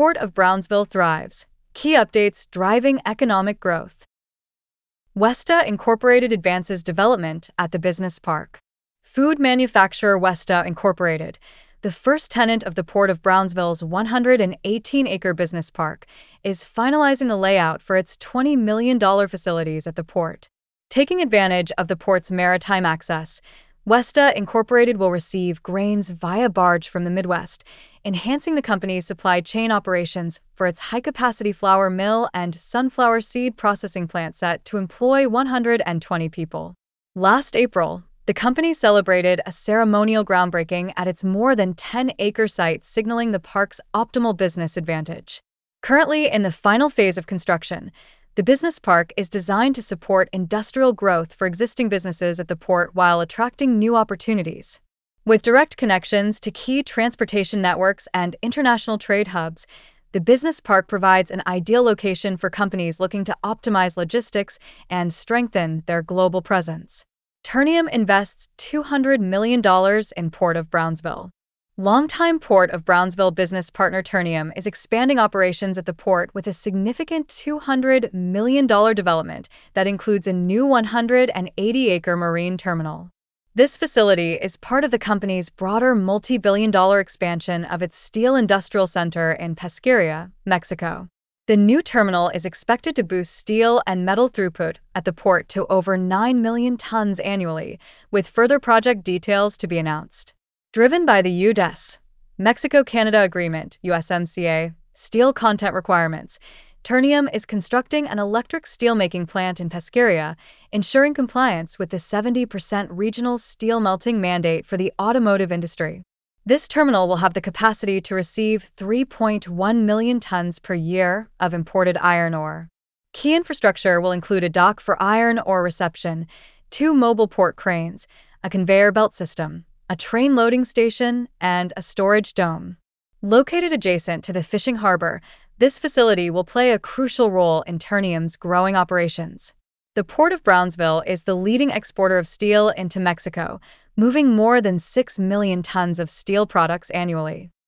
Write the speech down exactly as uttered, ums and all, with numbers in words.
Port of Brownsville thrives. Key updates driving economic growth. Westa Incorporated advances development at the business park. Food manufacturer Westa Incorporated, the first tenant of the Port of Brownsville's one hundred eighteen acre business park, is finalizing the layout for its twenty million dollars facilities at the port. Taking advantage of the port's maritime access, Westa Incorporated will receive grains via barge from the Midwest, enhancing the company's supply chain operations for its high-capacity flour mill and sunflower seed processing plant set to employ one hundred twenty people. Last April, the company celebrated a ceremonial groundbreaking at its more than ten acre site, signaling the park's optimal business advantage. Currently in the final phase of construction, the business park is designed to support industrial growth for existing businesses at the port while attracting new opportunities. With direct connections to key transportation networks and international trade hubs, the business park provides an ideal location for companies looking to optimize logistics and strengthen their global presence. Ternium invests two hundred million dollars in Port of Brownsville. Longtime Port of Brownsville business partner Ternium is expanding operations at the port with a significant two hundred million dollars development that includes a new one hundred eighty acre marine terminal. This facility is part of the company's broader multi-billion dollar expansion of its steel industrial center in Pesquería, Mexico. The new terminal is expected to boost steel and metal throughput at the port to over nine million tons annually, with further project details to be announced. Driven by the U D E S, Mexico-Canada Agreement, U S M C A, steel content requirements, Ternium is constructing an electric steelmaking plant in Pesquería, ensuring compliance with the seventy percent regional steel melting mandate for the automotive industry. This terminal will have the capacity to receive three point one million tons per year of imported iron ore. Key infrastructure will include a dock for iron ore reception, two mobile port cranes, a conveyor belt system, a train loading station, and a storage dome. Located adjacent to the fishing harbor, this facility will play a crucial role in Ternium's growing operations. The Port of Brownsville is the leading exporter of steel into Mexico, moving more than six million tons of steel products annually.